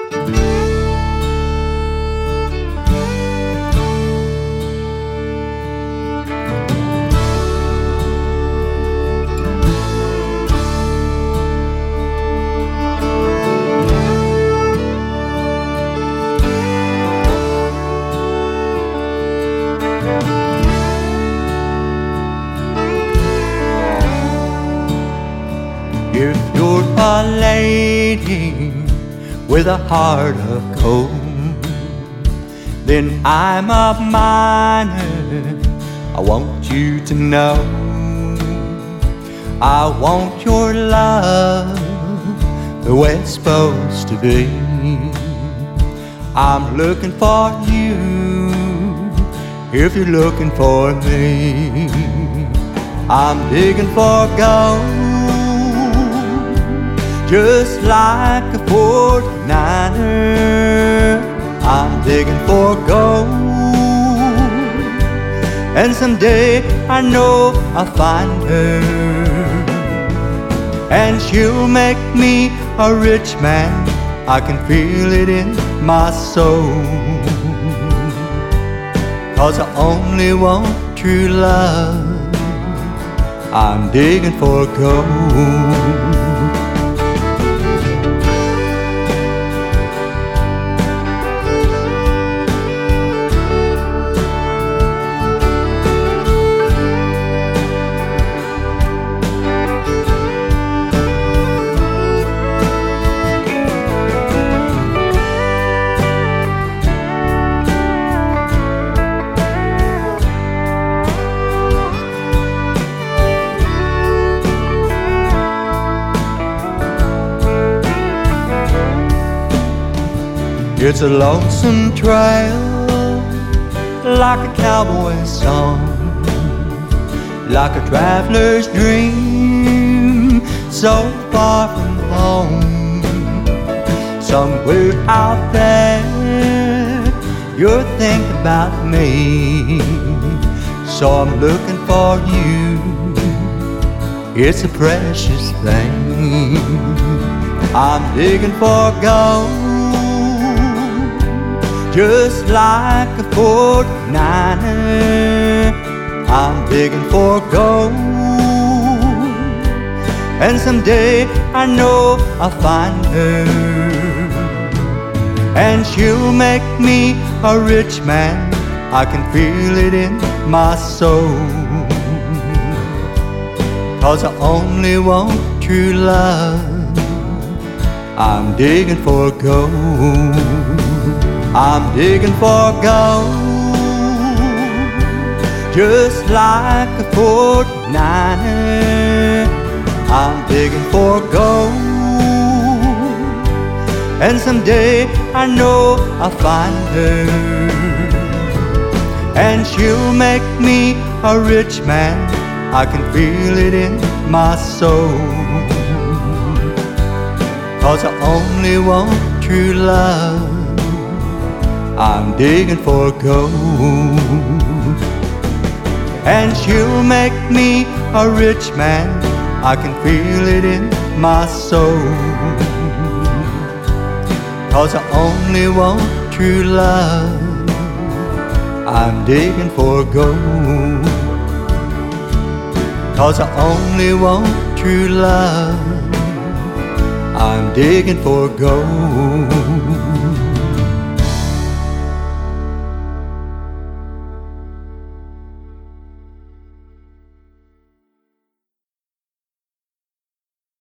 If you're a lady with a heart of coal, then I'm a miner. I want you to know I want your love the way it's supposed to be. I'm looking for you if you're looking for me. I'm digging for gold just like a 49er. I'm digging for gold, and someday I know I'll find her, and she'll make me a rich man. I can feel it in my soul, 'cause I only want true love. I'm digging for gold. It's a lonesome trail, like a cowboy's song, like a traveler's dream, so far from home. Somewhere out there, you're thinking about me, so I'm looking for you. It's a precious thing. I'm digging for gold, just like a 49er. I'm digging for gold, and someday I know I'll find her, and she'll make me a rich man. I can feel it in my soul, 'cause I only want true love. I'm digging for gold. I'm digging for gold, just like a 49er. I'm digging for gold, and someday I know I'll find her, and she'll make me a rich man. I can feel it in my soul, 'cause I only want true love. I'm digging for gold, and she'll make me a rich man. I can feel it in my soul, 'cause I only want true love. I'm digging for gold, 'cause I only want true love. I'm digging for gold.